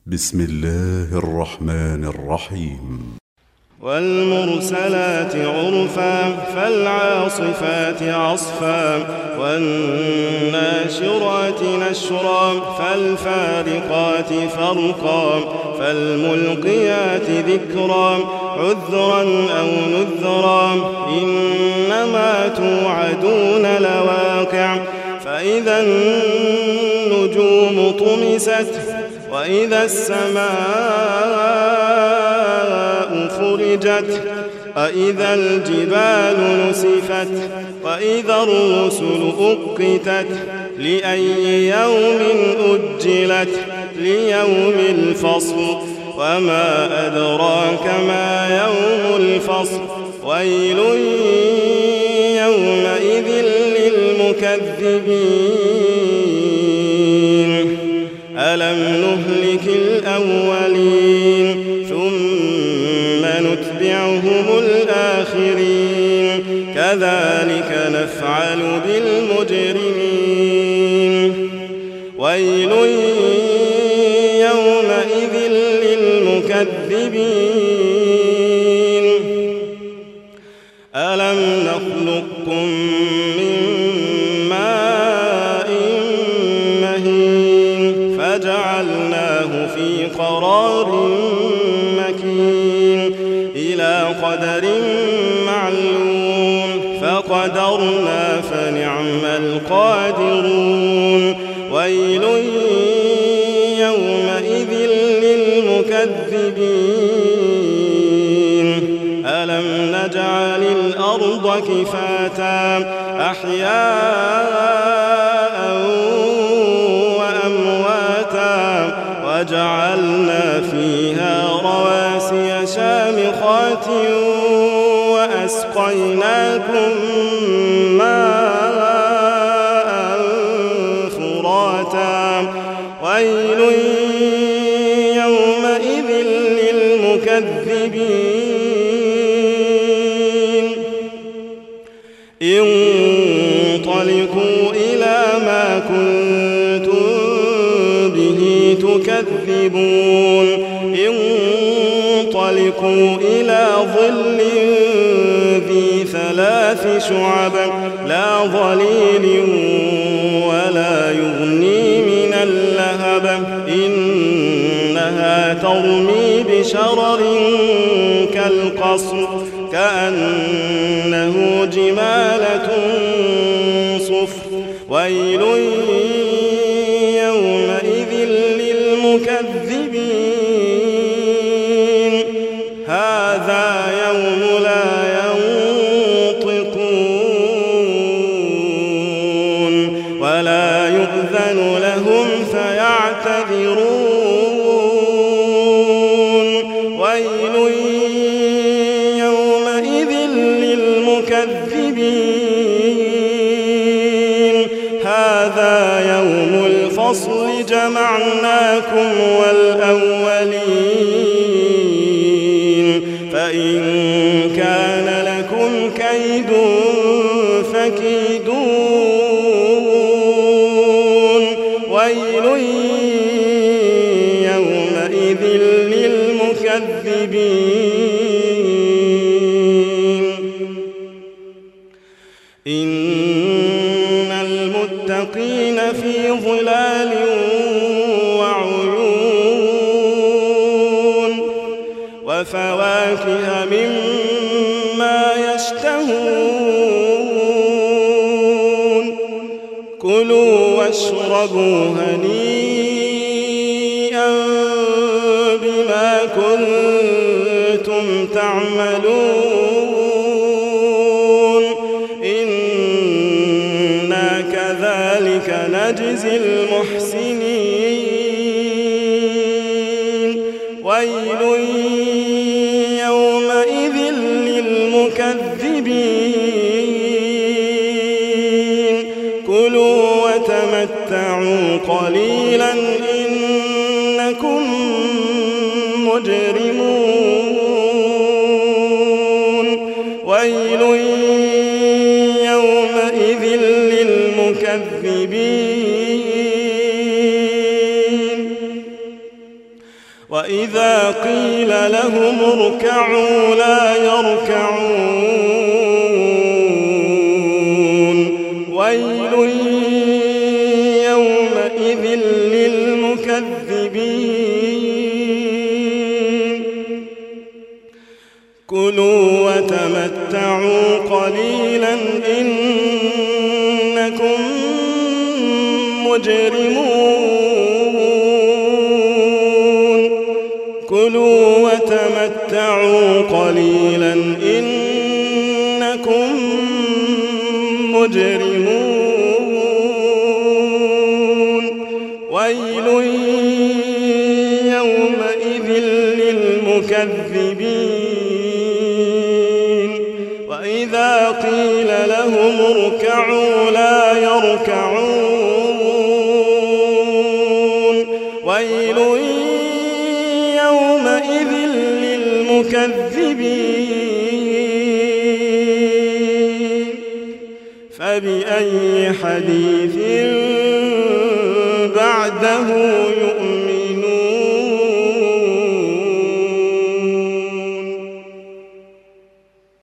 بسم الله الرحمن الرحيم والمرسلات عرفا فالعاصفات عصفا والناشرات نشرا فالفارقات فرقا فالملقيات ذكرا عذرا أو نذرا إنما توعدون لواقع فإذا النجوم طمست وإذا السماء فرجت وإذا الجبال نسفت وإذا الرسل أقتت لأي يوم أجلت ليوم الفصل وما أدراك ما يوم الفصل ويل يومئذ للمكذبين ألم نهلك الأولين ثم نتبعهم الآخرين كذلك نفعل بالمجرمين ويل يومئذ للمكذبين ألم نخلقكم من ماء مهين فجعلناه في قرار مكين إلى قدر معلوم فقدرنا فنعم القادرون ويل يومئذ للمكذبين ألم نجعل الأرض كفاتا أحياء وأمواتا وجعلنا فيها رواسي شامخات وأسقيناكم ماء فراتا ويل يومئذ للمكذبين انطلقوا إلى ما كنتم به تكذبون انطلقوا إلى ظل ذي ثلاث شعب لا ظليل ولا يغني من اللهب إنها ترمي بشرر كالقصر كأنه جمالة صفر ويل يومئذ للمكذبين هذا يوم لا ينطقون ولا يؤذن لهم فيعتذرون ويل يومئذ للمكذبين هذا يوم الفصل جمعناكم والأولين فإن كان لكم كيد فكيدون ويل يومئذ للمكذبين إن المتقين في ظلال وعيون وفواكه مما يشتهون كلوا واشربوا هنيئا بما كنتم تعملون إنا كذلك نجزي المحسنين ويل يومئذ للمكذبين كلوا وتمتعوا قليلا إنكم مجرمون ويل يومئذ للمكذبين وإذا قيل لهم اركعوا لا يركعون ويل يومئذ للمكذبين كلوا وتمتعوا قليلا إنكم مجرمون كلوا وتمتعوا قليلا إنكم مجرمون ويل يومئذ للمكذبين وإذا قيل لهم اركعوا لا يركعون ويل يومئذ للمكذبين فبأي حديث بعده يؤمنون